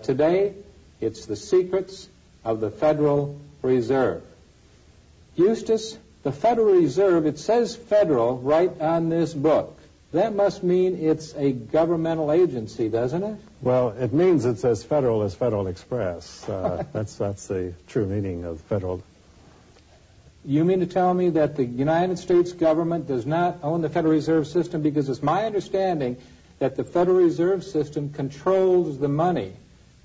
Today, it's the secrets of the Federal Reserve. Eustace, the Federal Reserve, it says federal right on this book. That must mean it's a governmental agency, doesn't it? Well, it means it's as federal as Federal Express. That's the true meaning of federal. You mean to tell me that the United States government does not own the Federal Reserve System? Because it's my understanding that the Federal Reserve System controls the money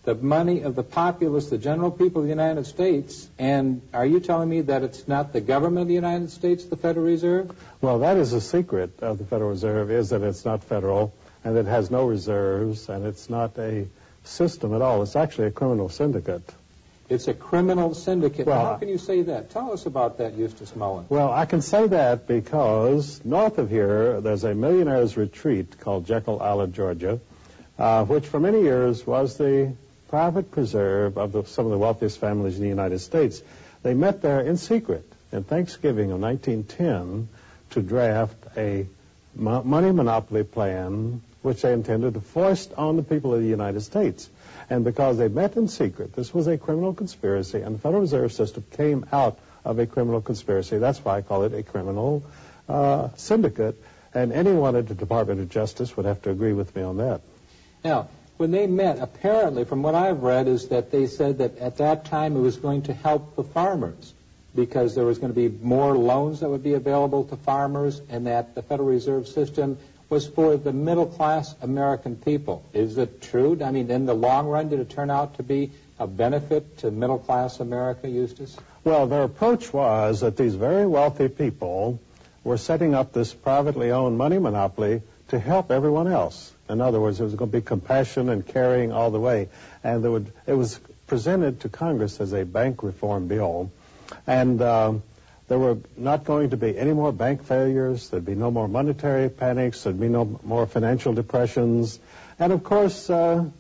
of the populace, the general people of the United States. And are you telling me that it's not the government of the United States, the Federal Reserve? Well, that is the secret of the Federal Reserve, is that it's not federal, and it has no reserves, and it's not a system at all. It's actually a criminal syndicate. It's a criminal syndicate. Well, how can you say that? Tell us about that, Eustace Mullen. Well, I can say that because north of here, there's a millionaire's retreat called Jekyll Island, Georgia, which for many years was the private preserve of some of the wealthiest families in the United States. They met there in secret in Thanksgiving of 1910 to draft a money monopoly plan which they intended to foist on the people of the United States. And because they met in secret, this was a criminal conspiracy, and the Federal Reserve System came out of a criminal conspiracy. That's why I call it a criminal syndicate, and anyone at the Department of Justice would have to agree with me on that. Now, when they met, apparently, from what I've read, is that they said that at that time it was going to help the farmers because there was going to be more loans that would be available to farmers, and that the Federal Reserve System was for the middle-class American people. Is it true? I mean, in the long run, did it turn out to be a benefit to middle-class America, Eustace? Well, their approach was that these very wealthy people were setting up this privately owned money monopoly to help everyone else. In other words, there was going to be compassion and caring all the way. And it was presented to Congress as a bank reform bill. And there were not going to be any more bank failures. There'd be no more monetary panics. There'd be no more financial depressions. And, of course, from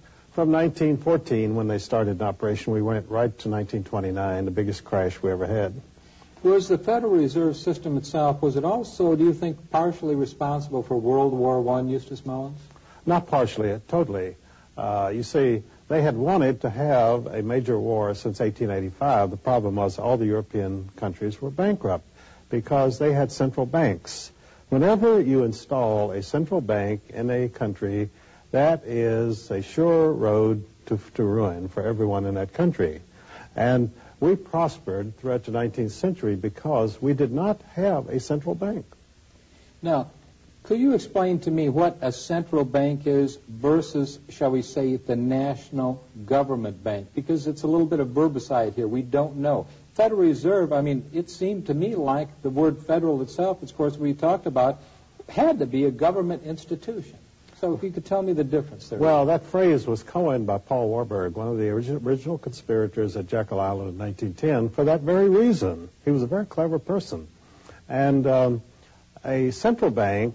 1914, when they started in operation, we went right to 1929, the biggest crash we ever had. Was the Federal Reserve System itself, was it also, do you think, partially responsible for World War I, Eustace Mullins? Not partially, totally. You see, they had wanted to have a major war since 1885. The problem was all the European countries were bankrupt because they had central banks. Whenever you install a central bank in a country, that is a sure road to ruin for everyone in that country. And we prospered throughout the 19th century because we did not have a central bank. Now, could you explain to me what a central bank is versus, shall we say, the national government bank? Because it's a little bit of verbicide here. We don't know. Federal Reserve, I mean, it seemed to me like the word federal itself, of course, we talked about, had to be a government institution. So if you could tell me the difference there. Well, that phrase was coined by Paul Warburg, one of the original conspirators at Jekyll Island in 1910, for that very reason. He was a very clever person. And a central bank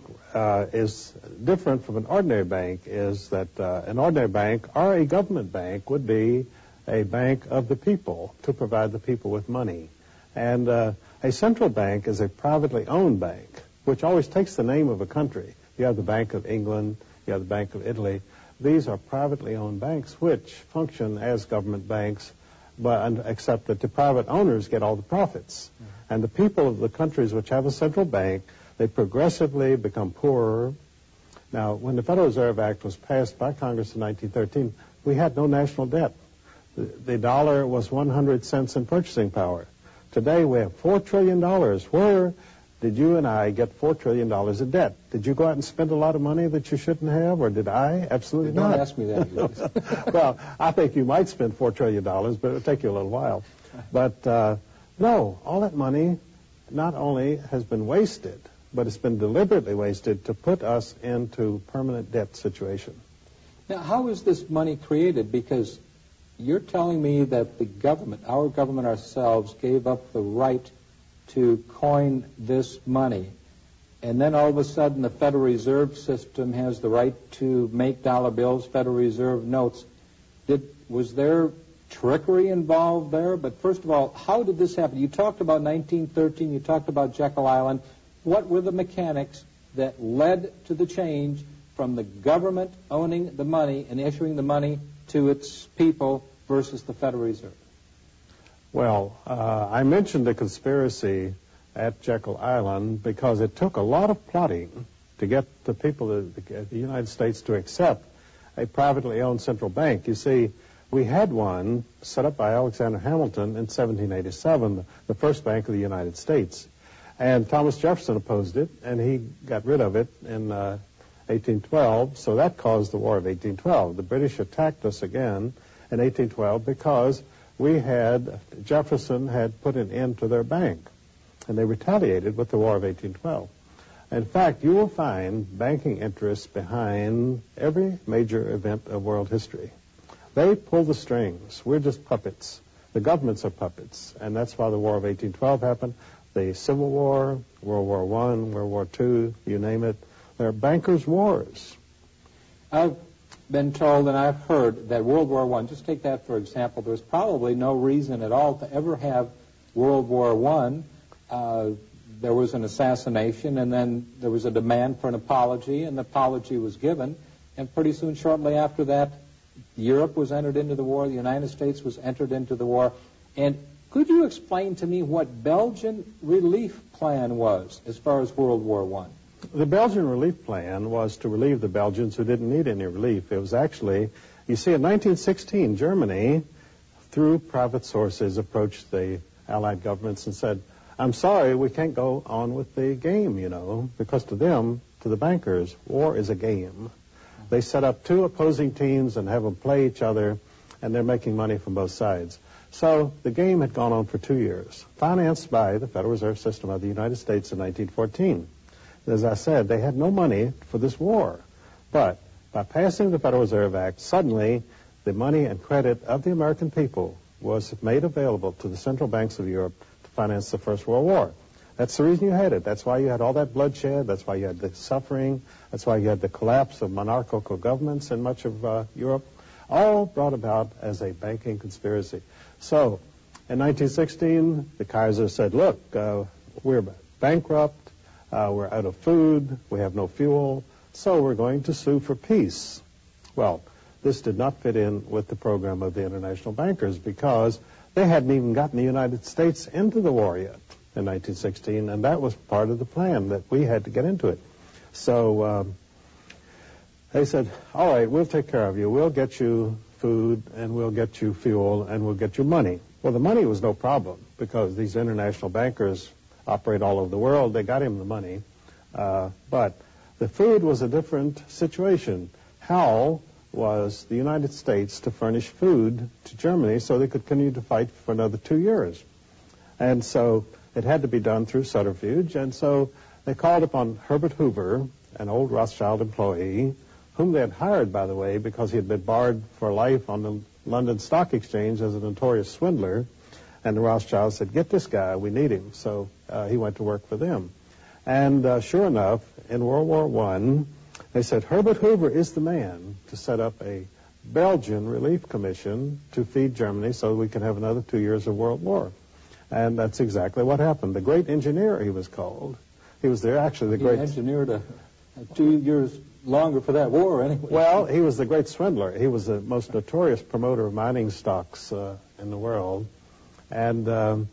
is different from an ordinary bank, is that an ordinary bank or a government bank would be a bank of the people to provide the people with money. And a central bank is a privately owned bank, which always takes the name of a country. You have the Bank of England, you have the Bank of Italy. These are privately owned banks which function as government banks, except that the private owners get all the profits. Mm-hmm. And the people of the countries which have a central bank, they progressively become poorer. Now, when the Federal Reserve Act was passed by Congress in 1913, we had no national debt. The dollar was 100 cents in purchasing power. Today, we have $4 trillion. Where did you and I get $4 trillion in debt? Did you go out and spend a lot of money that you shouldn't have, or did I? Absolutely not. Don't ask me that. Well, I think you might spend $4 trillion, but it'll take you a little while. But no, all that money not only has been wasted, but it's been deliberately wasted to put us into permanent debt situation. Now, how is this money created? Because you're telling me that the government, our government ourselves, gave up the right to coin this money, and then all of a sudden the Federal Reserve System has the right to make dollar bills, Federal Reserve notes. Was there trickery involved there? But first of all, how did this happen? You talked about 1913, you talked about Jekyll Island. What were the mechanics that led to the change from the government owning the money and issuing the money to its people versus the Federal Reserve? Well, I mentioned the conspiracy at Jekyll Island because it took a lot of plotting to get the people of the United States to accept a privately owned central bank. You see, we had one set up by Alexander Hamilton in 1787, the first bank of the United States. And Thomas Jefferson opposed it, and he got rid of it in 1812, so that caused the War of 1812. The British attacked us again in 1812 because Jefferson had put an end to their bank, and they retaliated with the War of 1812. In fact, you will find banking interests behind every major event of world history. They pull the strings. We're just puppets. The governments are puppets, and that's why the War of 1812 happened. The Civil War, World War I, World War II, you name it. They're bankers' wars. I've been told and I've heard that World War I, just take that for example, there's probably no reason at all to ever have World War I. There was an assassination, and then there was a demand for an apology, and the apology was given. And pretty soon, shortly after that, Europe was entered into the war, the United States was entered into the war. And could you explain to me what Belgian relief plan was as far as World War I? The Belgian relief plan was to relieve the Belgians who didn't need any relief. It was actually, you see, in 1916, Germany, through private sources, approached the Allied governments and said, I'm sorry, we can't go on with the game, because to them, to the bankers, war is a game. They set up two opposing teams and have them play each other, and they're making money from both sides. So the game had gone on for 2 years, financed by the Federal Reserve System of the United States in 1914. As I said, they had no money for this war. But by passing the Federal Reserve Act, suddenly the money and credit of the American people was made available to the central banks of Europe to finance the First World War. That's the reason you had it. That's why you had all that bloodshed. That's why you had the suffering. That's why you had the collapse of monarchical governments in much of Europe, all brought about as a banking conspiracy. So in 1916, the Kaiser said, look, we're bankrupt. We're out of food. We have no fuel. So we're going to sue for peace. Well, this did not fit in with the program of the international bankers because they hadn't even gotten the United States into the war yet in 1916, and that was part of the plan that we had to get into it. So they said, all right, we'll take care of you. We'll get you food, and we'll get you fuel, and we'll get you money. Well, the money was no problem because these international bankers operate all over the world. They got him the money. But the food was a different situation. How was the United States to furnish food to Germany so they could continue to fight for another 2 years? And so it had to be done through subterfuge. And so they called upon Herbert Hoover, an old Rothschild employee, whom they had hired, by the way, because he had been barred for life on the London Stock Exchange as a notorious swindler. And the Rothschilds said, get this guy, we need him. So he went to work for them. And sure enough, in World War I, they said, Herbert Hoover is the man to set up a Belgian relief commission to feed Germany so we can have another 2 years of World War. And that's exactly what happened. The great engineer, he was called. He was there, actually, He engineered 2 years longer for that war, anyway. Well, he was the great swindler. He was the most notorious promoter of mining stocks in the world. And,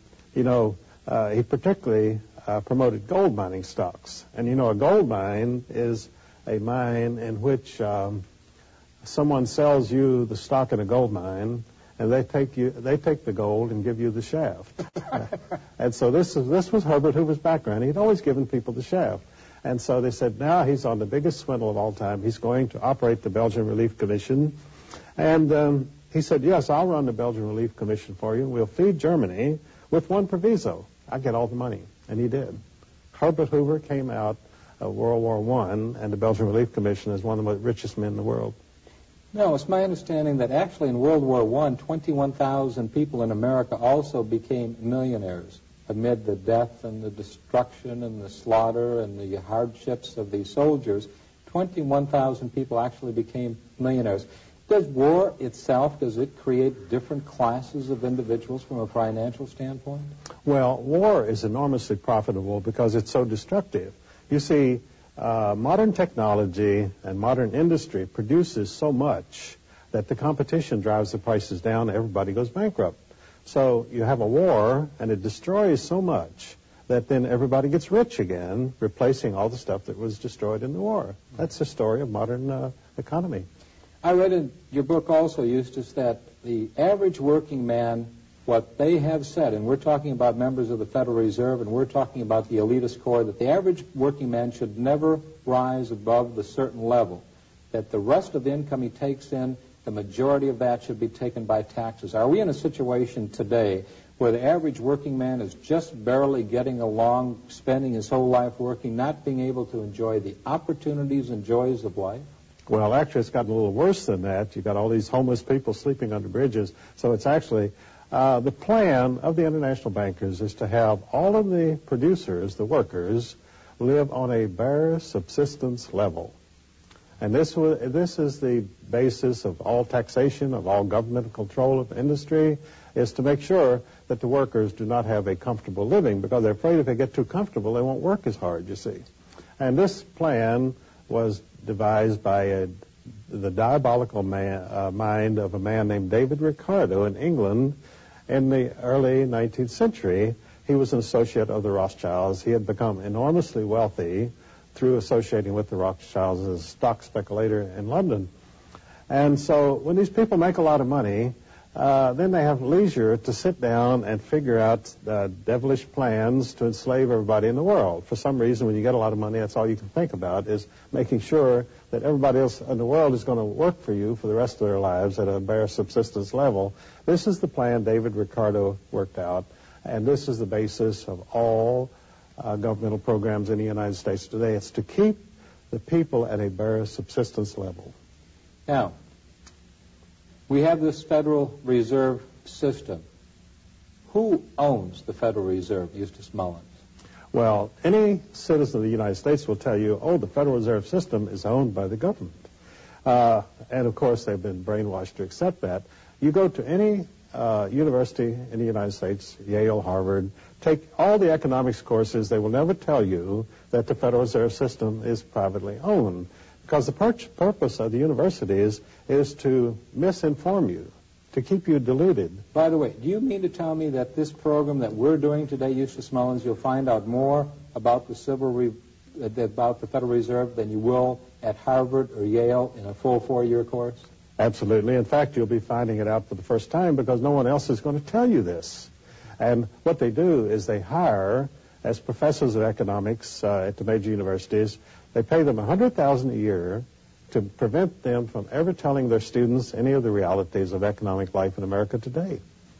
he particularly promoted gold mining stocks. And, a gold mine is a mine in which someone sells you the stock in a gold mine, and they take the gold and give you the shaft. And so this was Herbert Hoover's background. He'd always given people the shaft. And so they said, now he's on the biggest swindle of all time. He's going to operate the Belgian Relief Commission. And he said, yes, I'll run the Belgian Relief Commission for you. We'll feed Germany with one proviso. I get all the money. And he did. Herbert Hoover came out of World War I and the Belgian Relief Commission as one of the richest men in the world. No, it's my understanding that actually in World War I, 21,000 people in America also became millionaires amid the death and the destruction and the slaughter and the hardships of these soldiers. 21,000 people actually became millionaires. Does war itself, does it create different classes of individuals from a financial standpoint? Well, war is enormously profitable because it's so destructive. You see, modern technology and modern industry produces so much that the competition drives the prices down, everybody goes bankrupt. So you have a war, and it destroys so much that then everybody gets rich again, replacing all the stuff that was destroyed in the war. That's the story of modern economy. I read in your book also, Eustace, that the average working man, what they have said, and we're talking about members of the Federal Reserve, and we're talking about the elitist core, that the average working man should never rise above the certain level, that the rest of the income he takes in, the majority of that should be taken by taxes. Are we in a situation today where the average working man is just barely getting along, spending his whole life working, not being able to enjoy the opportunities and joys of life? Well, actually, it's gotten a little worse than that. You've got all these homeless people sleeping under bridges. So it's actually the plan of the international bankers is to have all of the producers, the workers, live on a bare subsistence level. And this is the basis of all taxation, of all government control of industry, is to make sure that the workers do not have a comfortable living, because they're afraid if they get too comfortable, they won't work as hard, you see. And this plan was devised by the diabolical mind of a man named David Ricardo in England in the early 19th century. He was an associate of the Rothschilds. He had become enormously wealthy through associating with the Rothschilds as a stock speculator in London. And so when these people make a lot of money, then they have leisure to sit down and figure out devilish plans to enslave everybody in the world. For some reason, when you get a lot of money, that's all you can think about is making sure that everybody else in the world is going to work for you for the rest of their lives at a bare subsistence level. This is the plan David Ricardo worked out, and this is the basis of all governmental programs in the United States today. It's to keep the people at a bare subsistence level. Now, we have this Federal Reserve System. Who owns the Federal Reserve, Eustace Mullins? Well, any citizen of the United States will tell you, the Federal Reserve System is owned by the government. And, of course, they've been brainwashed to accept that. You go to any university in the United States, Yale, Harvard, take all the economics courses, they will never tell you that the Federal Reserve System is privately owned. Because the purpose of the universities is to misinform you, to keep you deluded. By the way, do you mean to tell me that this program that we're doing today, Eustace Mullins, you'll find out more about the Federal Reserve than you will at Harvard or Yale in a full 4-year course? Absolutely. In fact, you'll be finding it out for the first time because no one else is going to tell you this. And what they do is they hire, as professors of economics at the major universities, they pay them $100,000 a year to prevent them from ever telling their students any of the realities of economic life in America today.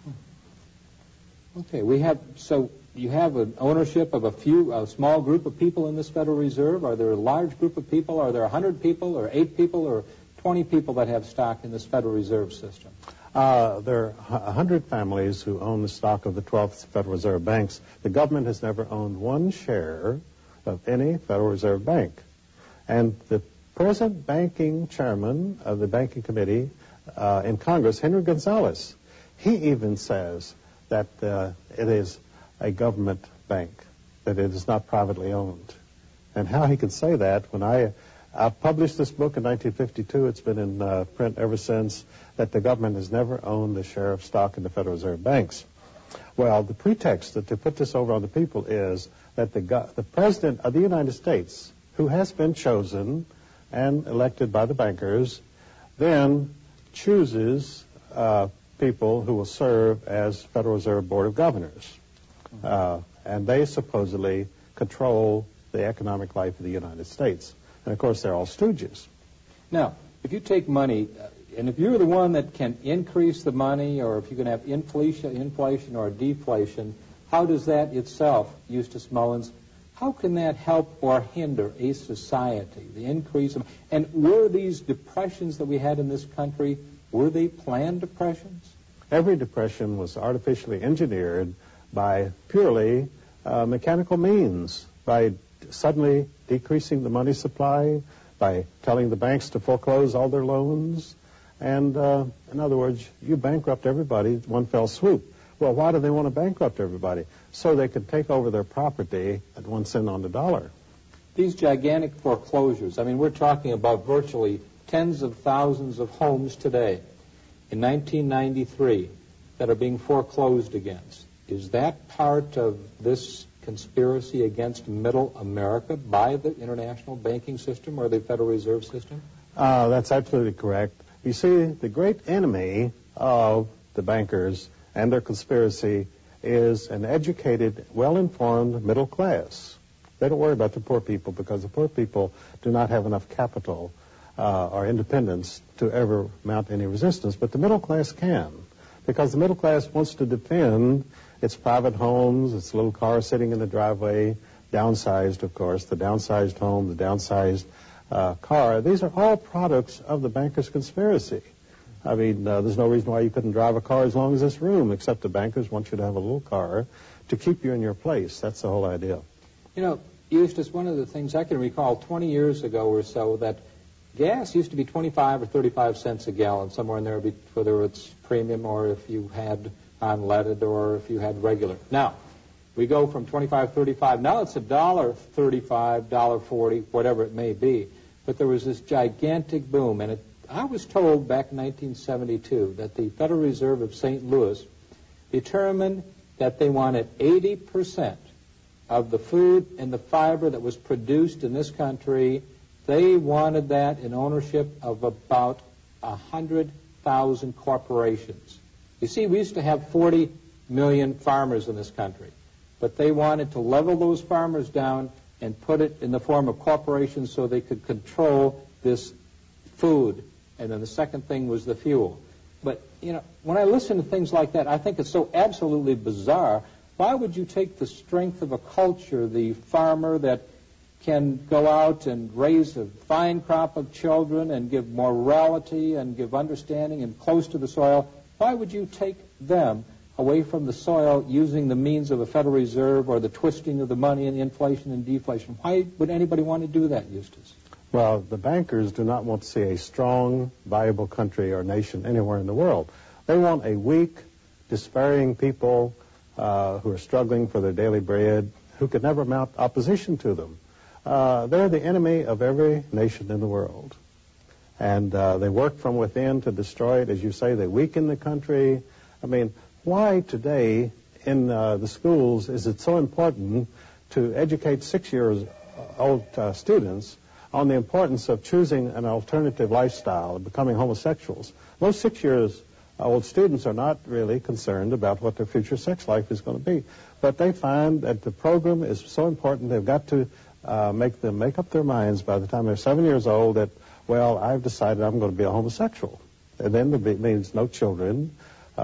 Okay, you have an ownership of a small group of people in this Federal Reserve. Are there a large group of people? Are there 100 people or 8 people or 20 people that have stock in this Federal Reserve System? There are 100 families who own the stock of the 12 Federal Reserve banks. The government has never owned one share of any Federal Reserve Bank. And the present banking chairman of the banking committee in Congress, Henry Gonzalez, he even says that it is a government bank, that it is not privately owned. And how he can say that when I published this book in 1952, it's been in print ever since, that the government has never owned a share of stock in the Federal Reserve banks. Well, the pretext to put this over on the people is that the President of the United States, who has been chosen and elected by the bankers, then chooses people who will serve as Federal Reserve Board of Governors. And they supposedly control the economic life of the United States. And, of course, they're all stooges. Now, if you take money, and if you're the one that can increase the money, or if you can have inflation or deflation, how does that itself, Eustace Mullins, how can that help or hinder a society, the increase of... And were these depressions that we had in this country, were they planned depressions? Every depression was artificially engineered by purely mechanical means, by suddenly decreasing the money supply, by telling the banks to foreclose all their loans. And, in other words, you bankrupt everybody one fell swoop. Well, why do they want to bankrupt everybody? So they could take over their property at 1 cent on the dollar. These gigantic foreclosures, I mean, we're talking about virtually tens of thousands of homes today in 1993 that are being foreclosed against. Is that part of this conspiracy against middle America by the international banking system or the Federal Reserve System? That's absolutely correct. You see, the great enemy of the bankers and their conspiracy is an educated, well-informed middle class. They don't worry about the poor people because the poor people do not have enough capital or independence to ever mount any resistance, but the middle class can, because the middle class wants to defend its private homes, its little car sitting in the driveway, downsized, of course, the downsized home, the downsized car. These are all products of the bankers' conspiracy. I mean, there's no reason why you couldn't drive a car as long as this room, except the bankers want you to have a little car to keep you in your place. That's the whole idea. You know, Eustace, one of the things I can recall 20 years ago or so, that gas used to be 25 or 35 cents a gallon, somewhere in there, whether it's premium or if you had unleaded or if you had regular. Now, we go from 25, 35. Now it's $1.35, $1.40, whatever it may be. But there was this gigantic boom, and I was told back in 1972 that the Federal Reserve of St. Louis determined that they wanted 80% of the food and the fiber that was produced in this country. They wanted that in ownership of about 100,000 corporations. You see, we used to have 40 million farmers in this country, but they wanted to level those farmers down and put it in the form of corporations so they could control this food. And then the second thing was the fuel. But, you know, when I listen to things like that, I think it's so absolutely bizarre. Why would you take the strength of a culture, the farmer that can go out and raise a fine crop of children and give morality and give understanding and close to the soil, why would you take them away from the soil using the means of a Federal Reserve or the twisting of the money and inflation and deflation? Why would anybody want to do that, Eustace? Well, the bankers do not want to see a strong, viable country or nation anywhere in the world. They want a weak, despairing people who are struggling for their daily bread, who could never mount opposition to them. They're the enemy of every nation in the world. And they work from within to destroy it. As you say, they weaken the country. I mean, why today in the schools is it so important to educate 6-year-old students on the importance of choosing an alternative lifestyle, of becoming homosexuals? Most 6-year-old students are not really concerned about what their future sex life is going to be. But they find that the program is so important, they've got to make them make up their minds by the time they're 7 years old that, well, I've decided I'm going to be a homosexual. And then it means no children,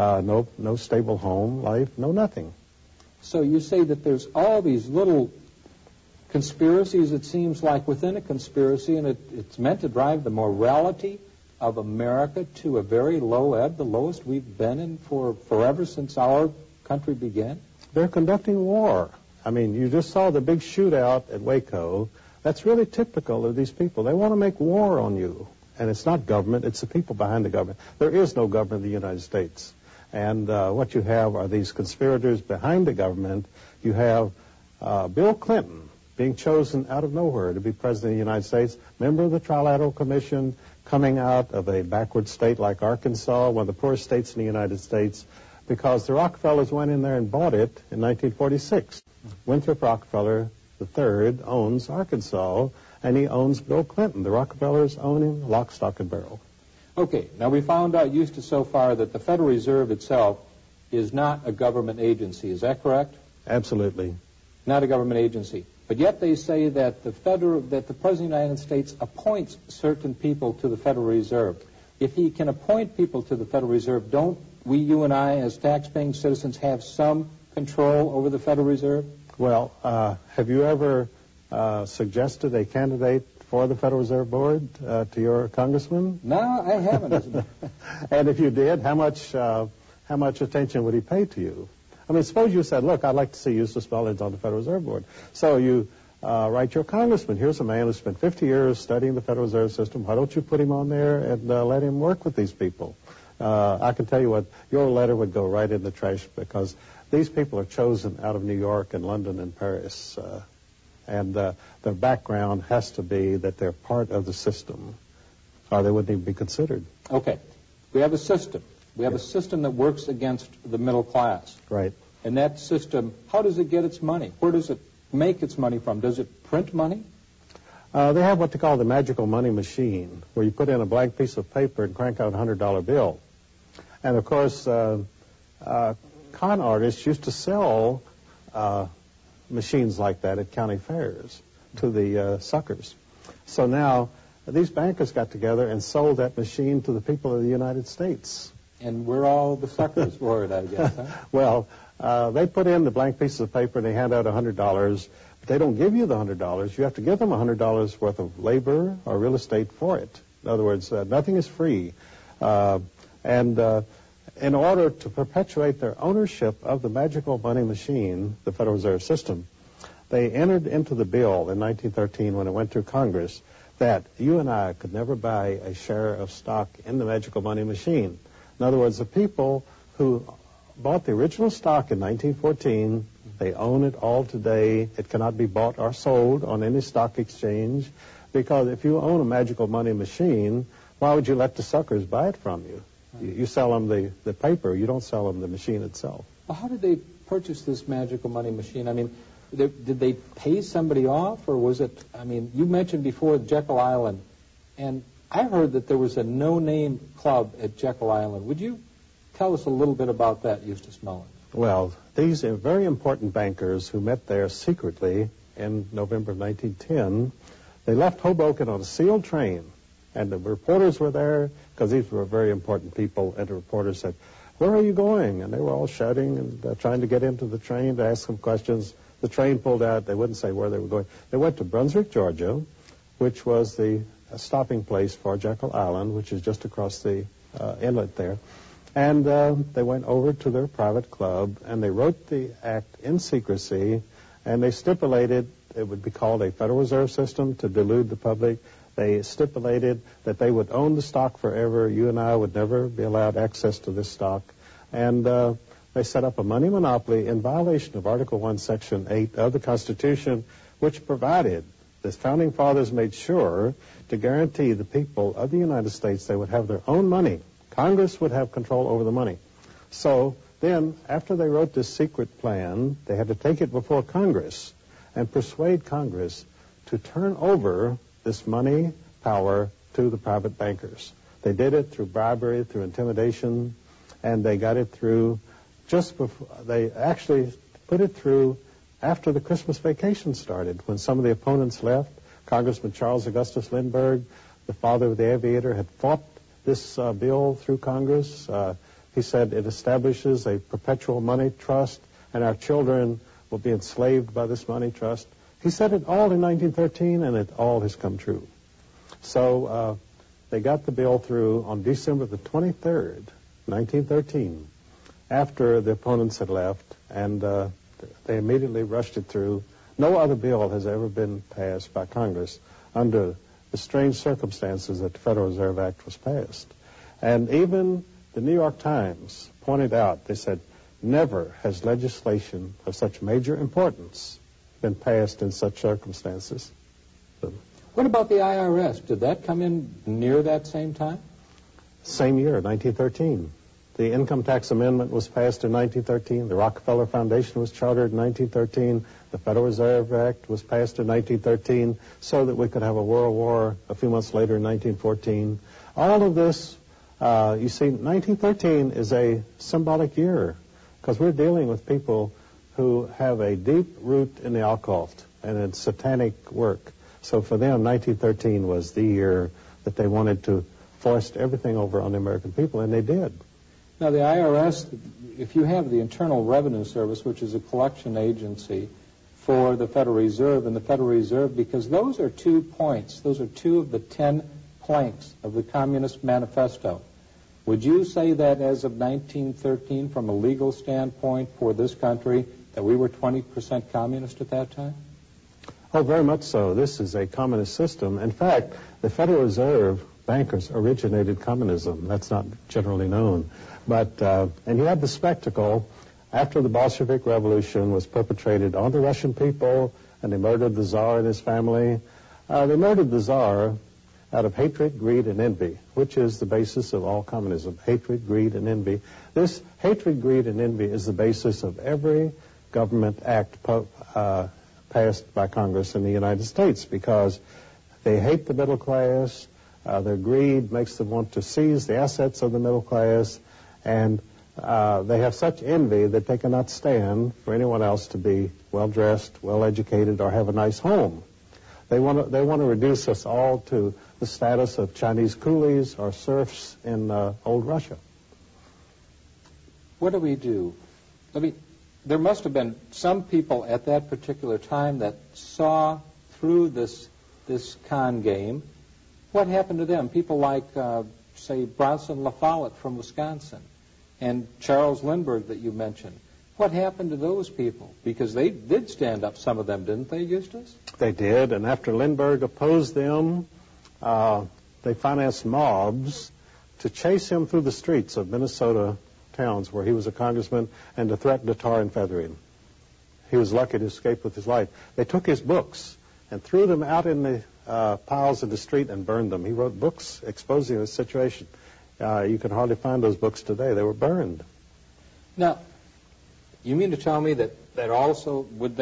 no stable home life, no nothing. So you say that there's all these little conspiracies, it seems like, within a conspiracy, and it's meant to drive the morality of America to a very low ebb, the lowest we've been in for forever since our country began? They're conducting war. I mean, you just saw the big shootout at Waco. That's really typical of these people. They want to make war on you. And it's not government, it's the people behind the government. There is no government in the United States. And what you have are these conspirators behind the government. You have Bill Clinton being chosen out of nowhere to be president of the United States, member of the Trilateral Commission, coming out of a backward state like Arkansas, one of the poorest states in the United States, because the Rockefellers went in there and bought it in 1946. Winthrop Rockefeller III owns Arkansas, and he owns Bill Clinton. The Rockefellers own him lock, stock, and barrel. Okay, now we found out, Eustace, so far that the Federal Reserve itself is not a government agency. Is that correct? Absolutely. Not a government agency. But yet they say that the President of the United States appoints certain people to the Federal Reserve. If he can appoint people to the Federal Reserve, don't we, you and I, as tax-paying citizens, have some control over the Federal Reserve? Well, have you ever suggested a candidate for the Federal Reserve Board to your congressman? No, I haven't. And if you did, how much attention would he pay to you? I mean, suppose you said, look, I'd like to see Eustace Mullins on the Federal Reserve Board. So you write your congressman, here's a man who spent 50 years studying the Federal Reserve System. Why don't you put him on there and let him work with these people? I can tell you what, your letter would go right in the trash because these people are chosen out of New York and London and Paris. And their background has to be that they're part of the system. or they wouldn't even be considered. Okay. We have a system. We have a system that works against the middle class. Right. And that system, how does it get its money? Where does it make its money from? Does it print money? They have what they call the magical money machine, where you put in a blank piece of paper and crank out a $100 bill. And, of course, con artists used to sell machines like that at county fairs to the suckers. So now these bankers got together and sold that machine to the people of the United States. And we're all the suckers for it, I guess, huh? Well, they put in the blank pieces of paper and they hand out $100. But they don't give you the $100. You have to give them $100 worth of labor or real estate for it. In other words, nothing is free. In order to perpetuate their ownership of the magical money machine, the Federal Reserve System, they entered into the bill in 1913 when it went through Congress that you and I could never buy a share of stock in the magical money machine. In other words, the people who bought the original stock in 1914, they own it all today. It cannot be bought or sold on any stock exchange, because if you own a magical money machine, why would you let the suckers buy it from you? You sell them the paper. You don't sell them the machine itself. Well, how did they purchase this magical money machine? I mean, did they pay somebody off, or was it, I mean, you mentioned before Jekyll Island, and I heard that there was a no-name club at Jekyll Island. Would you tell us a little bit about that, Eustace Mullins? Well, these are very important bankers who met there secretly in November of 1910. They left Hoboken on a sealed train, and the reporters were there because these were very important people, and the reporters said, "Where are you going?" And they were all shouting and trying to get into the train to ask them questions. The train pulled out. They wouldn't say where they were going. They went to Brunswick, Georgia, which was the stopping place for Jekyll Island, which is just across the inlet there. And they went over to their private club, and they wrote the act in secrecy, and they stipulated it would be called a Federal Reserve System to delude the public. They stipulated that they would own the stock forever. You and I would never be allowed access to this stock. And they set up a money monopoly in violation of Article 1, Section 8 of the Constitution, which provided, the Founding Fathers made sure to guarantee the people of the United States they would have their own money. Congress would have control over the money. So then, after they wrote this secret plan, they had to take it before Congress and persuade Congress to turn over this money power to the private bankers. They did it through bribery, through intimidation, and they got it through just before, they actually put it through after the Christmas vacation started, when some of the opponents left. Congressman Charles Augustus Lindbergh, the father of the aviator, had fought this bill through Congress. He said it establishes a perpetual money trust, and our children will be enslaved by this money trust. He said it all in 1913, and it all has come true. So they got the bill through on December the 23rd, 1913, after the opponents had left, and they immediately rushed it through. No other bill has ever been passed by Congress under the strange circumstances that the Federal Reserve Act was passed. And even the New York Times pointed out, they said, never has legislation of such major importance been passed in such circumstances. What about the IRS? Did that come in near that same time? Same year, 1913. The Income Tax Amendment was passed in 1913. The Rockefeller Foundation was chartered in 1913. The Federal Reserve Act was passed in 1913 so that we could have a world war a few months later in 1914. All of this, you see, 1913 is a symbolic year because we're dealing with people who have a deep root in the occult and in satanic work. So for them, 1913 was the year that they wanted to foist everything over on the American people, and they did. Now, the IRS, if you have the Internal Revenue Service, which is a collection agency for the Federal Reserve, and the Federal Reserve, because those are 2 points, those are 2 of the 10 planks of the Communist Manifesto. Would you say that as of 1913, from a legal standpoint for this country, that we were 20% communist at that time? Oh, very much so. This is a communist system. In fact, the Federal Reserve bankers originated communism. That's not generally known. But, and you had the spectacle after the Bolshevik Revolution was perpetrated on the Russian people, and they murdered the Tsar and his family. They murdered the Tsar, out of hatred, greed, and envy, which is the basis of all communism, hatred, greed, and envy. This hatred, greed, and envy is the basis of every government act passed by Congress in the United States, because they hate the middle class, their greed makes them want to seize the assets of the middle class, and they have such envy that they cannot stand for anyone else to be well-dressed, well-educated, or have a nice home. They want to reduce us all to the status of Chinese coolies or serfs in old Russia. What do we do? There must have been some people at that particular time that saw through this con game. What happened to them? People like, say, Bronson La Follette from Wisconsin and Charles Lindbergh that you mentioned. What happened to those people? Because they did stand up, some of them, didn't they, Eustace? They did, and after Lindbergh opposed them, they financed mobs to chase him through the streets of Minnesota towns where he was a congressman and to threaten to tar and feather him. He was lucky to escape with his life. They took his books and threw them out in the piles in the street and burned them. He wrote books exposing the situation. You can hardly find those books today. They were burned. Now, you mean to tell me that also,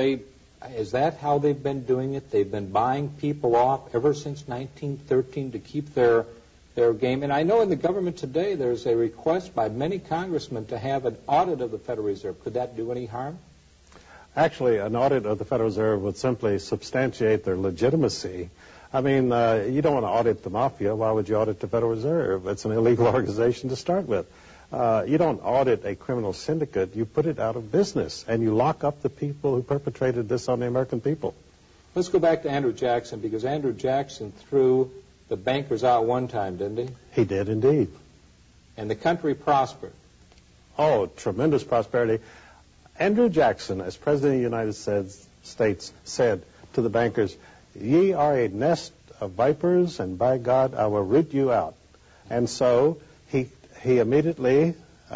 is that how they've been doing it? They've been buying people off ever since 1913 to keep their game. And I know in the government today there's a request by many congressmen to have an audit of the Federal Reserve. Could that do any harm? Actually, an audit of the Federal Reserve would simply substantiate their legitimacy. I mean, you don't want to audit the mafia. Why would you audit the Federal Reserve? It's an illegal organization to start with. You don't audit a criminal syndicate. You put it out of business, and you lock up the people who perpetrated this on the American people. Let's go back to Andrew Jackson, because Andrew Jackson threw the bankers out one time, didn't he? He did indeed. And the country prospered. Oh, tremendous prosperity. Andrew Jackson, as President of the United States, said to the bankers, "Ye are a nest of vipers, and by God, I will root you out." And so he immediately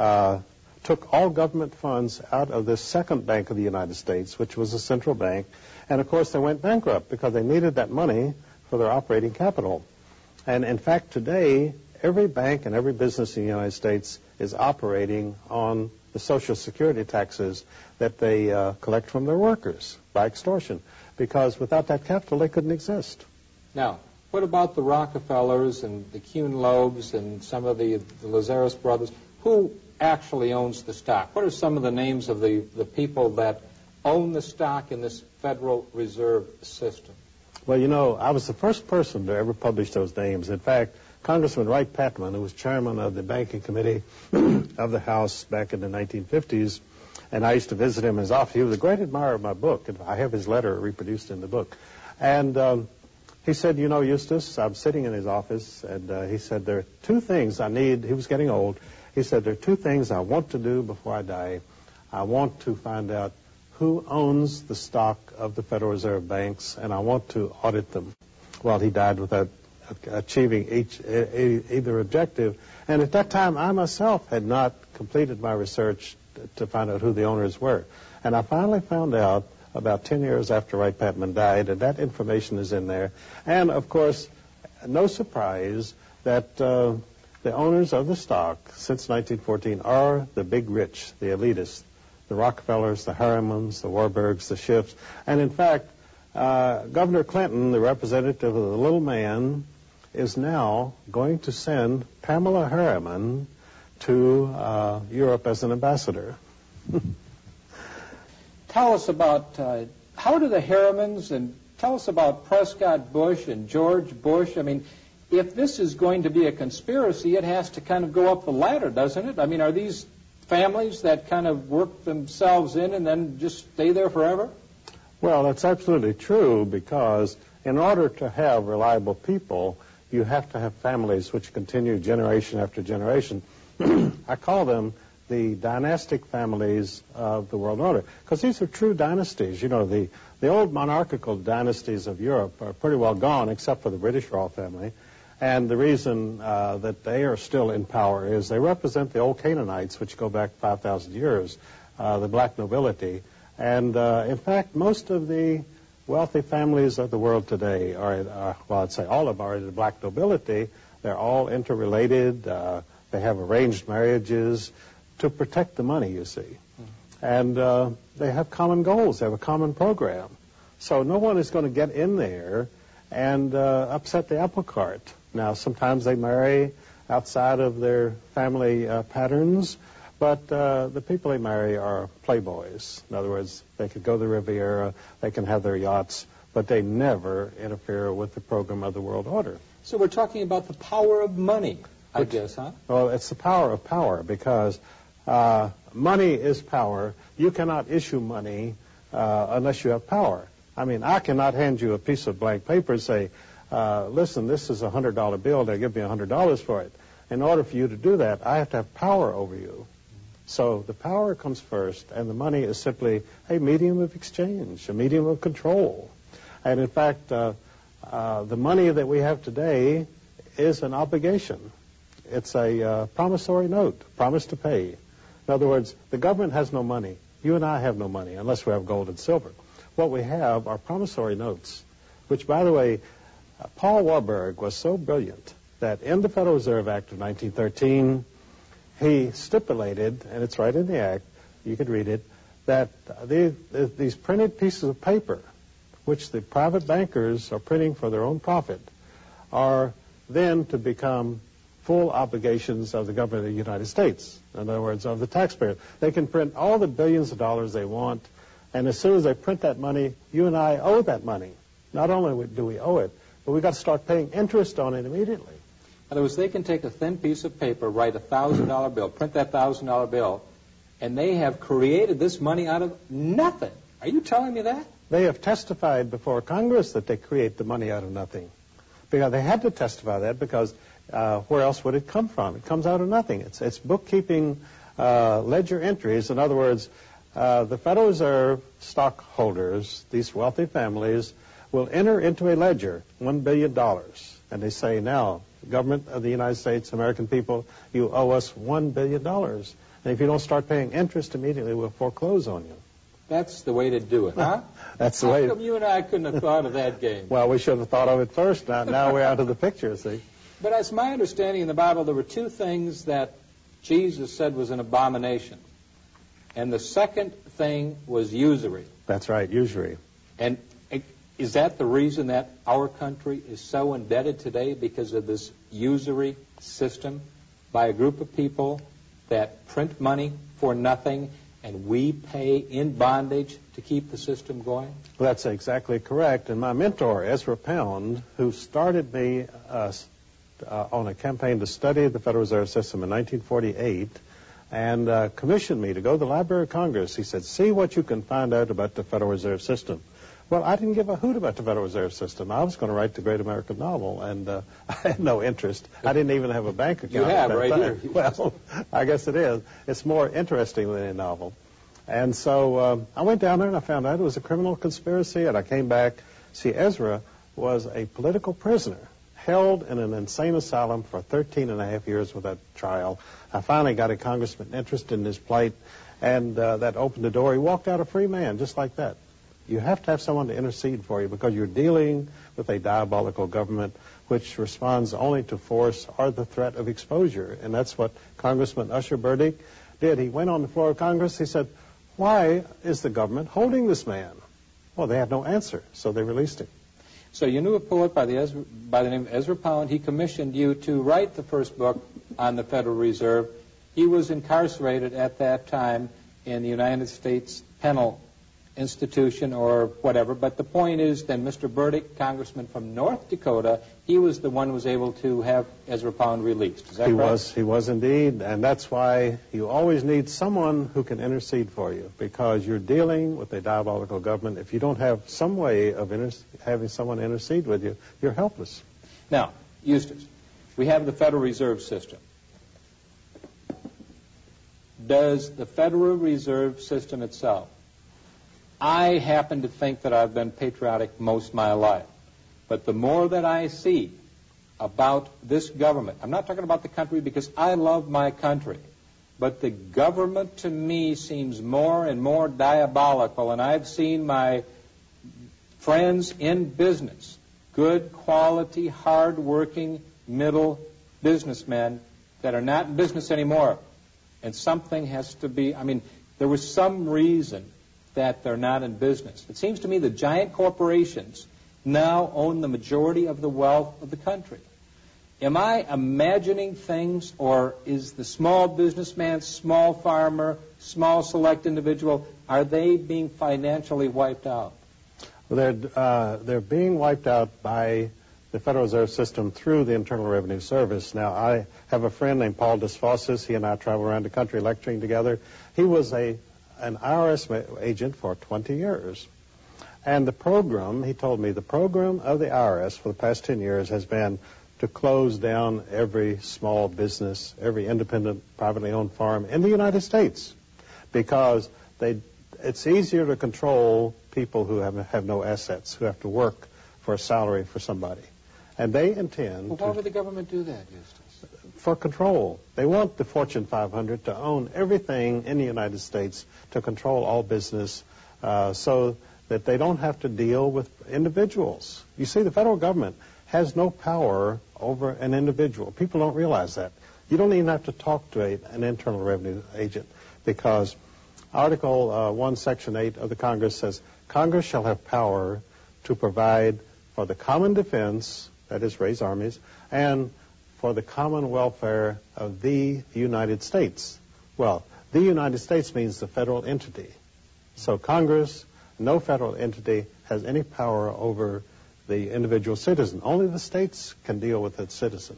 took all government funds out of the second bank of the United States, which was a central bank. And, of course, they went bankrupt because they needed that money for their operating capital. And, in fact, today, every bank and every business in the United States is operating on the Social Security taxes that they collect from their workers by extortion, because without that capital, they couldn't exist. Now, what about the Rockefellers and the Kuhn Loebs and some of the Lazarus brothers? Who actually owns the stock? What are some of the names of the people that own the stock in this Federal Reserve system? Well, you know, I was the first person to ever publish those names. In fact, Congressman Wright Patman, who was chairman of the Banking Committee of the House back in the 1950s, and I used to visit him in his office. He was a great admirer of my book, and I have his letter reproduced in the book. And he said, "You know, Eustace," I'm sitting in his office, and he said, "There are two things I need." He was getting old. He said, "There are two things I want to do before I die. I want to find out who owns the stock of the Federal Reserve banks, and I want to audit them." Well, he died without achieving either objective. And at that time, I myself had not completed my research to find out who the owners were. And I finally found out about 10 years after Wright Patman died, and that information is in there. And, of course, no surprise that the owners of the stock since 1914 are the big rich, the elitists, the Rockefellers, the Harrimans, the Warburgs, the Schiffs. And, in fact, Governor Clinton, the representative of the little man, is now going to send Pamela Harriman to Europe as an ambassador. Tell us about how do the Harrimans, and tell us about Prescott Bush and George Bush. I mean, if this is going to be a conspiracy, it has to kind of go up the ladder, doesn't it? I mean, are these families that kind of work themselves in and then just stay there forever? Well, that's absolutely true, because in order to have reliable people, you have to have families which continue generation after generation. I call them the dynastic families of the world order, because these are true dynasties. You know, the old monarchical dynasties of Europe are pretty well gone, except for the British royal family. And the reason that they are still in power is they represent the old Canaanites, which go back 5,000 years, the black nobility. And, in fact, most of the wealthy families of the world today well, I'd say all of them are in the black nobility. They're all interrelated. They have arranged marriages to protect the money, you see. And they have common goals. They have a common program. So no one is going to get in there and upset the apple cart. Now, sometimes they marry outside of their family patterns, but the people they marry are playboys. In other words, they could go to the Riviera, they can have their yachts, but they never interfere with the program of the world order. So we're talking about the power of money, I guess, huh? Well, it's the power of power, because money is power. You cannot issue money unless you have power. I mean, I cannot hand you a piece of blank paper and say, listen, this is a $100 bill. They give me $100 for it. In order for you to do that, I have to have power over you. So the power comes first, and the money is simply a medium of exchange, a medium of control. And in fact, the money that we have today is an obligation. It's a promissory note, promise to pay. In other words, the government has no money. You and I have no money unless we have gold and silver. What we have are promissory notes, which, by the way, Paul Warburg was so brilliant that in the Federal Reserve Act of 1913, he stipulated, and it's right in the Act, you could read it, that these printed pieces of paper, which the private bankers are printing for their own profit, are then to become full obligations of the government of the United States. In other words, of the taxpayer. They can print all the billions of dollars they want, and as soon as they print that money, you and I owe that money. Not only do we owe it, but we've got to start paying interest on it immediately. In other words, they can take a thin piece of paper, write a $1,000 bill, print that $1,000 bill, and they have created this money out of nothing. Are you telling me that? They have testified before Congress that they create the money out of nothing. Because they had to testify that, because where else would it come from? It comes out of nothing. It's bookkeeping ledger entries. In other words, the Federal Reserve stockholders, these wealthy families, will enter into a ledger $1 billion. And they say, now, government of the United States, American people, you owe us $1 billion. And if you don't start paying interest immediately, we'll foreclose on you. That's the way to do it, huh? That's the way. How come you and I couldn't have thought of that game? Well, we should have thought of it first. Now we're out of the picture, see. But as my understanding in the Bible, there were two things that Jesus said was an abomination. And the second thing was usury. That's right, usury. And is that the reason that our country is so indebted today, because of this usury system by a group of people that print money for nothing, and we pay in bondage to keep the system going? Well, that's exactly correct. And my mentor, Ezra Pound, who started me on a campaign to study the Federal Reserve System in 1948 and commissioned me to go to the Library of Congress, he said, see what you can find out about the Federal Reserve System. Well, I didn't give a hoot about the Federal Reserve System. I was going to write the great American novel, and I had no interest. I didn't even have a bank account. You have, right here. Well, I guess it is. It's more interesting than a novel. And so I went down there, and I found out it was a criminal conspiracy, and I came back. See, Ezra was a political prisoner, held in an insane asylum for 13 and a half years without trial. I finally got a congressman interested in his plight, and that opened the door. He walked out a free man, just like that. You have to have someone to intercede for you, because you're dealing with a diabolical government which responds only to force or the threat of exposure. And that's what Congressman Usher Burdick did. He went on the floor of Congress. He said, why is the government holding this man? Well, they had no answer, so they released him. So you knew a poet by the name of Ezra Pound. He commissioned you to write the first book on the Federal Reserve. He was incarcerated at that time in the United States Penal Institution or whatever. But the point is then Mr. Burdick, congressman from North Dakota, he was the one who was able to have Ezra Pound released. Is that correct? He was indeed. And that's why you always need someone who can intercede for you, because you're dealing with a diabolical government. If you don't have some way of having someone intercede with you, you're helpless. Now, Eustace, we have the Federal Reserve System. Does the Federal Reserve System itself, I happen to think that I've been patriotic most of my life, but the more that I see about this government, I'm not talking about the country because I love my country, but the government to me seems more and more diabolical, and I've seen my friends in business, good quality, hard-working, middle businessmen that are not in business anymore. And something has to be, there was some reason that they're not in business. It seems to me the giant corporations now own the majority of the wealth of the country. Am I imagining things, or is the small businessman, small farmer, small select individual, are they being financially wiped out? Well, they're being wiped out by the Federal Reserve System through the Internal Revenue Service. Now, I have a friend named Paul Desfosses. He and I travel around the country lecturing together. He was an IRS agent for 20 years. And the program, he told me, the program of the IRS for the past 10 years has been to close down every small business, every independent, privately owned farm in the United States, because it's easier to control people who have no assets, who have to work for a salary for somebody. And they intend why would the government do that, Eustace? For control. They want the Fortune 500 to own everything in the United States, to control all business, so that they don't have to deal with individuals. You see, the federal government has no power over an individual. People don't realize that. You don't even have to talk to an Internal Revenue agent, because Article 1, Section 8 of the Congress says, Congress shall have power to provide for the common defense, that is, raise armies, and for the common welfare of the United States. Well, the United States means the federal entity. So Congress, no federal entity, has any power over the individual citizen. Only the states can deal with its citizen.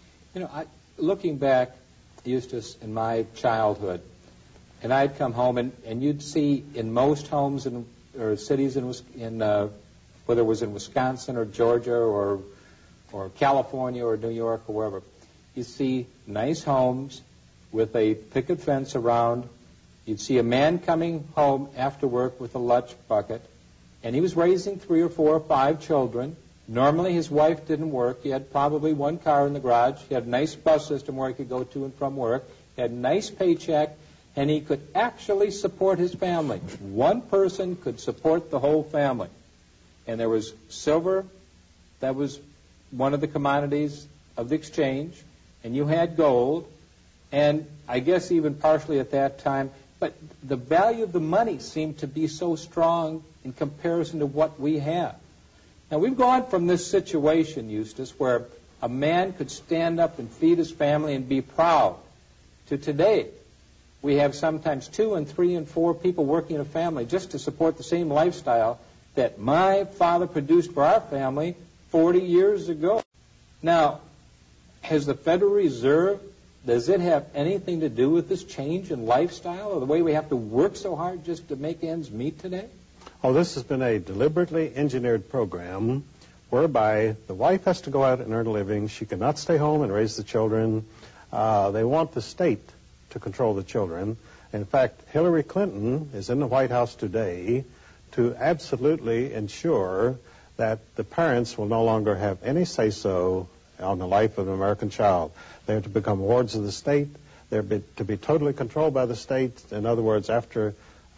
Looking back, Eustace, in my childhood, and I'd come home, and you'd see in most homes or cities whether it was in Wisconsin or Georgia or California or New York or wherever, you see nice homes with a picket fence around. You'd see a man coming home after work with a lunch bucket, and he was raising 3 or 4 or 5 children. Normally his wife didn't work. He had probably one car in the garage. He had a nice bus system where he could go to and from work. He had a nice paycheck, and he could actually support his family. One person could support the whole family. And there was silver, that was one of the commodities of the exchange, and you had gold, and I guess even partially at that time, but the value of the money seemed to be so strong in comparison to what we have. Now, we've gone from this situation, Eustace, where a man could stand up and feed his family and be proud, to today. We have sometimes 2 and 3 and 4 people working in a family just to support the same lifestyle that my father produced for our family 40 years ago. Now, has the Federal Reserve, does it have anything to do with this change in lifestyle or the way we have to work so hard just to make ends meet today? Oh, this has been a deliberately engineered program whereby the wife has to go out and earn a living. She cannot stay home and raise the children. They want the state to control the children. In fact, Hillary Clinton is in the White House today to absolutely ensure that the parents will no longer have any say-so on the life of an American child. They're to become wards of the state. They're to be totally controlled by the state. In other words, after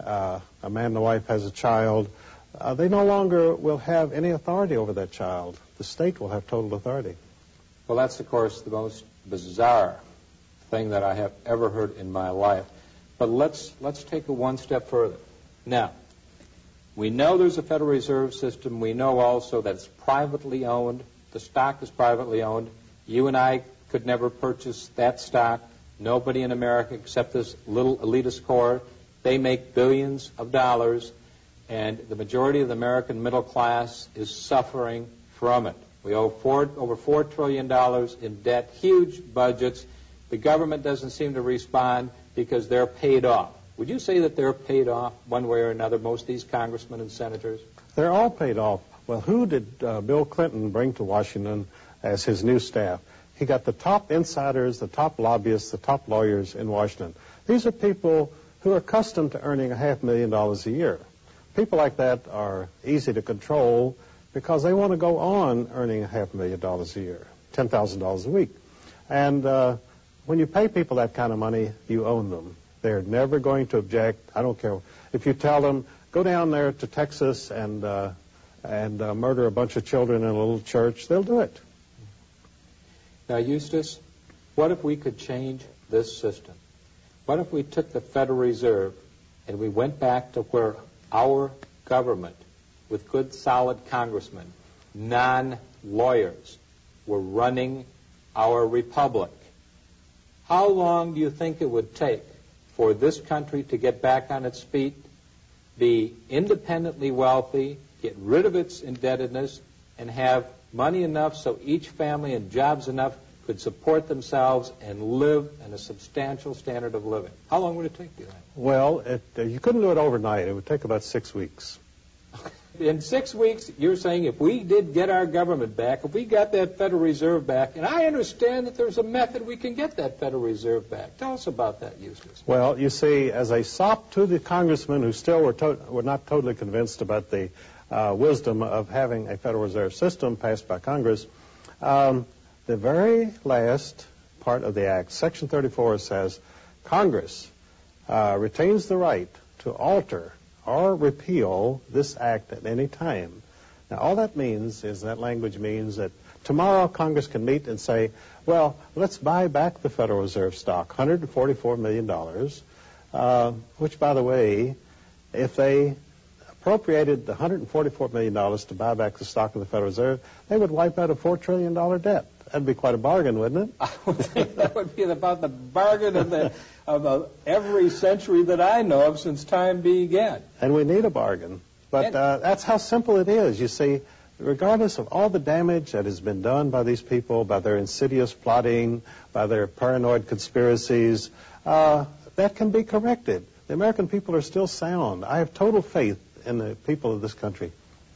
a man and a wife has a child, they no longer will have any authority over that child. The state will have total authority. Well, that's, of course, the most bizarre thing that I have ever heard in my life. But let's take it one step further. Now, we know there's a Federal Reserve System. We know also that it's privately owned. The stock is privately owned. You and I could never purchase that stock. Nobody in America except this little elitist core. They make billions of dollars, and the majority of the American middle class is suffering from it. We owe over $4 trillion in debt, huge budgets. The government doesn't seem to respond because they're paid off. Would you say that they're paid off one way or another, most of these congressmen and senators? They're all paid off. Well, who did Bill Clinton bring to Washington as his new staff? He got the top insiders, the top lobbyists, the top lawyers in Washington. These are people who are accustomed to earning $500,000 a year. People like that are easy to control because they want to go on earning $500,000 a year, $10,000 a week. And when you pay people that kind of money, you own them. They're never going to object. I don't care if you tell them, go down there to Texas and and murder a bunch of children in a little church, they'll do it. Now, Eustace, what if we could change this system? What if we took the Federal Reserve and we went back to where our government, with good, solid congressmen, non-lawyers, were running our republic? How long do you think it would take for this country to get back on its feet, be independently wealthy, get rid of its indebtedness, and have money enough so each family and jobs enough could support themselves and live in a substantial standard of living? How long would it take, do you think? Well, you couldn't do it overnight. It would take about 6 weeks. In 6 weeks, you're saying if we did get our government back, if we got that Federal Reserve back, and I understand that there's a method we can get that Federal Reserve back. Tell us about that, Eustace. Well, you see, as a sop to the congressmen who still were not totally convinced about the wisdom of having a Federal Reserve System passed by Congress, the very last part of the Act, Section 34, says, Congress retains the right to alter or repeal this act at any time. Now, all that means is that language means that tomorrow Congress can meet and say, well, let's buy back the Federal Reserve stock, $144 million, which, by the way, if they appropriated the $144 million to buy back the stock of the Federal Reserve, they would wipe out a $4 trillion debt. That'd be quite a bargain, wouldn't it? I would think that would be about the bargain of every century that I know of since time began. And we need a bargain. But that's how simple it is. You see, regardless of all the damage that has been done by these people, by their insidious plotting, by their paranoid conspiracies, that can be corrected. The American people are still sound. I have total faith in the people of this country.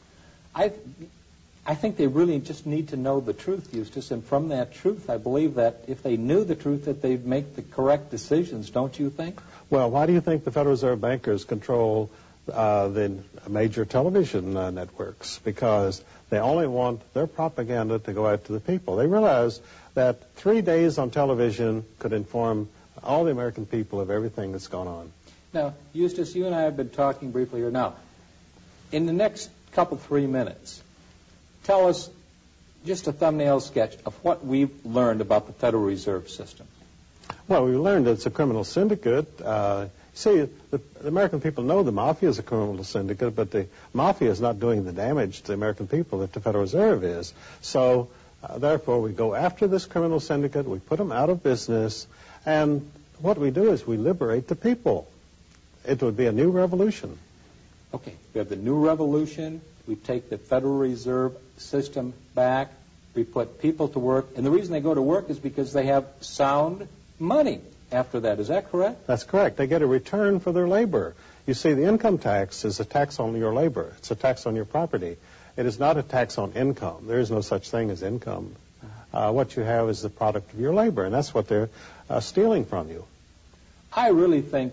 I think they really just need to know the truth, Eustace, and from that truth, I believe that if they knew the truth, that they'd make the correct decisions, don't you think? Well, why do you think the Federal Reserve bankers control the major television networks? Because they only want their propaganda to go out to the people. They realize that 3 days on television could inform all the American people of everything that's gone on. Now, Eustace, you and I have been talking briefly here. Now, in the next couple, 3 minutes, tell us just a thumbnail sketch of what we've learned about the Federal Reserve System. Well, we learned it's a criminal syndicate. See, the American people know the mafia is a criminal syndicate, but the mafia is not doing the damage to the American people that the Federal Reserve is. So, therefore, we go after this criminal syndicate, we put them out of business, and what we do is we liberate the people. It would be a new revolution. Okay, we have the new revolution. We take the Federal Reserve System back. We put people to work. And the reason they go to work is because they have sound money after that. Is that correct? That's correct. They get a return for their labor. You see, the income tax is a tax on your labor. It's a tax on your property. It is not a tax on income. There is no such thing as income. What you have is the product of your labor, and that's what they're stealing from you. I really think,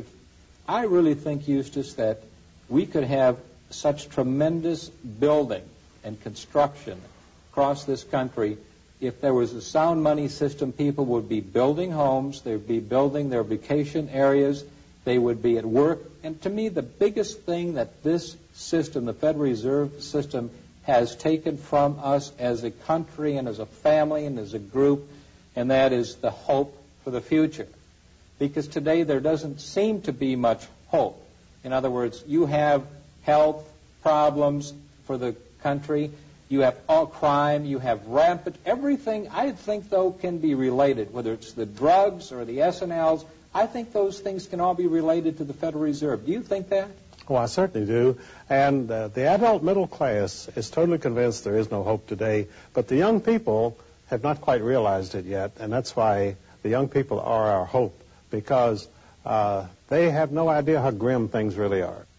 Eustace, that we could have such tremendous building and construction across this country. If there was a sound money system, people would be building homes, they would be building their vacation areas, they would be at work. And to me, the biggest thing that this system, the Federal Reserve System, has taken from us as a country and as a family and as a group, and that is the hope for the future. Because today there doesn't seem to be much hope. In other words, you have health problems for the country, you have all crime, you have rampant, everything I think, though, can be related, whether it's the drugs or the S&Ls. I think those things can all be related to the Federal Reserve. Do you think that? Oh, I certainly do. And the adult middle class is totally convinced there is no hope today, but the young people have not quite realized it yet, and that's why the young people are our hope, because they have no idea how grim things really are.